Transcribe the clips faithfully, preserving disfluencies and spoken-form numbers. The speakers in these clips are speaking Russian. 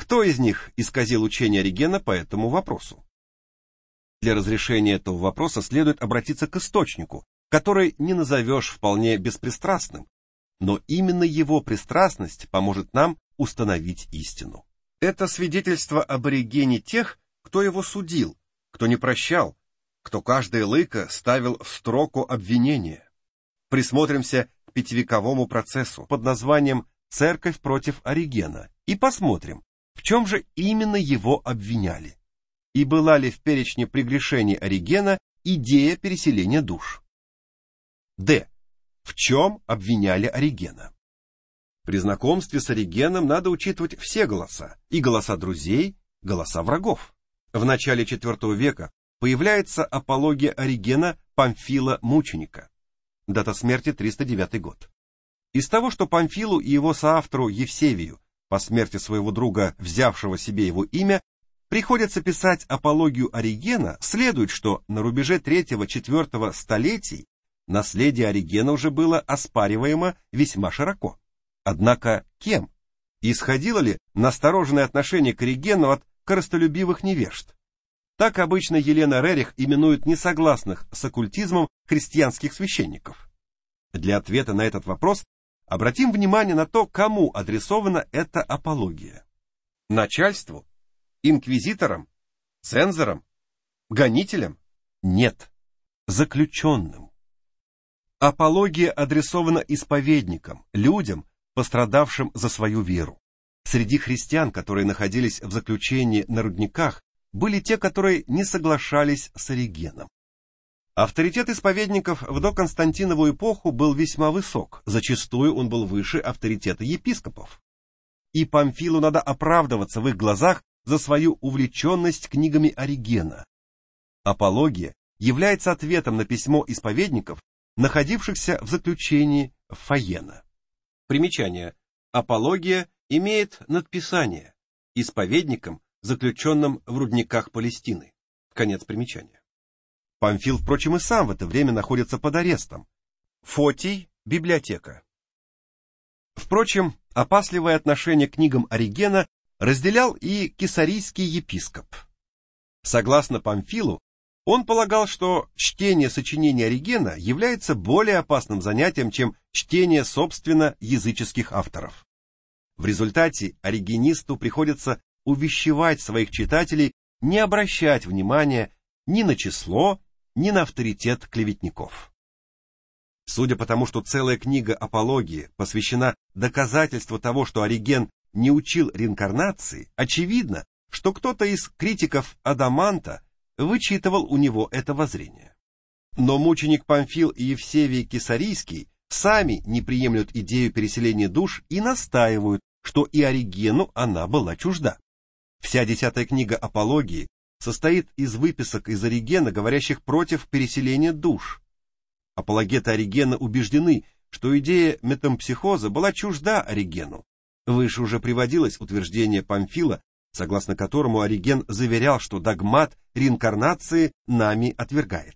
Кто из них исказил учение Оригена по этому вопросу? Для разрешения этого вопроса следует обратиться к источнику, который не назовешь вполне беспристрастным, но именно его пристрастность поможет нам установить истину. Это свидетельство об Оригене тех, кто его судил, кто не прощал, кто каждое лыко ставил в строку обвинения. Присмотримся к пятивековому процессу под названием «Церковь против Оригена» и посмотрим, в чем же именно его обвиняли, и была ли в перечне прегрешений Оригена идея переселения душ. Д. В чем обвиняли Оригена? При знакомстве с Оригеном надо учитывать все голоса, и голоса друзей, голоса врагов. В начале четвертого века появляется апология Оригена Памфила Мученика. Дата смерти триста девятый год. Из того, что Памфилу и его соавтору Евсевию, по смерти своего друга, взявшего себе его имя, приходится писать апологию Оригена, следует, что на рубеже третьего-четвертого столетий наследие Оригена уже было оспариваемо весьма широко. Однако кем? Исходило ли настороженное отношение к Оригену от корыстолюбивых невежд? Так обычно Елена Рерих именует несогласных с оккультизмом христианских священников. Для ответа на этот вопрос обратим внимание на то, кому адресована эта апология. Начальству? Инквизиторам? Цензорам? Гонителям? Нет. Заключенным. Апология адресована исповедникам, людям, пострадавшим за свою веру. Среди христиан, которые находились в заключении на рудниках, были те, которые не соглашались с Оригеном. Авторитет исповедников в доконстантинову эпоху был весьма высок, зачастую он был выше авторитета епископов. И Памфилу надо оправдываться в их глазах за свою увлеченность книгами Оригена. Апология является ответом на письмо исповедников, находившихся в заключении Фаена. Примечание. Апология имеет надписание исповедникам, заключенным в рудниках Палестины. Конец примечания. Памфил, впрочем, и сам в это время находится под арестом. Фотий, библиотека. Впрочем, опасливое отношение к книгам Оригена разделял и кесарийский епископ. Согласно Памфилу, он полагал, что чтение сочинений Оригена является более опасным занятием, чем чтение, собственно, языческих авторов. В результате оригенисту приходится увещевать своих читателей не обращать внимания ни на число, ни на авторитет клеветников. Судя по тому, что целая книга апологии посвящена доказательству того, что Ориген не учил реинкарнации, очевидно, что кто-то из критиков Адаманта вычитывал у него это воззрение. Но мученик Памфил и Евсевий Кесарийский сами не приемлют идею переселения душ и настаивают, что и Оригену она была чужда. Вся десятая книга апологии состоит из выписок из Оригена, говорящих против переселения душ. Апологеты Оригена убеждены, что идея метампсихоза была чужда Оригену. Выше уже приводилось утверждение Памфила, согласно которому Ориген заверял, что догмат реинкарнации нами отвергает.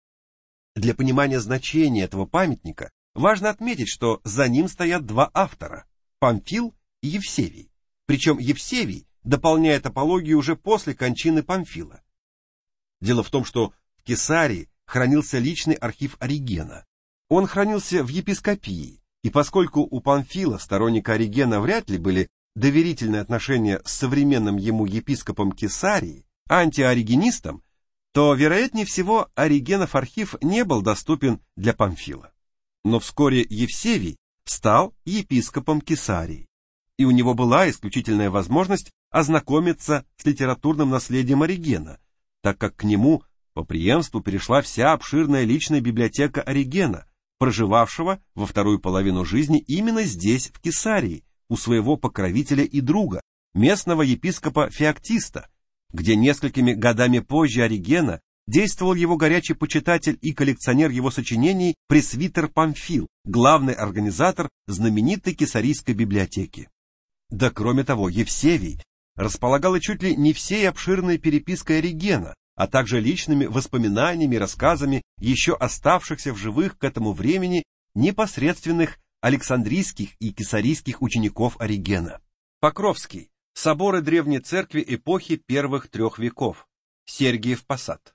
Для понимания значения этого памятника важно отметить, что за ним стоят два автора – Памфил и Евсевий. Причем Евсевий дополняет апологию уже после кончины Памфила. Дело в том, что в Кесарии хранился личный архив Оригена. Он хранился в епископии, и поскольку у Памфила, сторонника Оригена, вряд ли были доверительные отношения с современным ему епископом Кесарии, антиоригенистом, то, вероятнее всего, Оригенов архив не был доступен для Памфила. Но вскоре Евсевий стал епископом Кесарии, и у него была исключительная возможность ознакомиться с литературным наследием Оригена, так как к нему по преемству перешла вся обширная личная библиотека Оригена, проживавшего во вторую половину жизни именно здесь, в Кесарии, у своего покровителя и друга, местного епископа Феоктиста, где несколькими годами позже Оригена действовал его горячий почитатель и коллекционер его сочинений пресвитер Памфил, главный организатор знаменитой Кесарийской библиотеки. Да кроме того, Евсевий располагал чуть ли не всей обширной перепиской Оригена, а также личными воспоминаниями и рассказами еще оставшихся в живых к этому времени непосредственных александрийских и кесарийских учеников Оригена. Покровский, Соборы древней церкви эпохи первых трех веков. Сергиев Посад.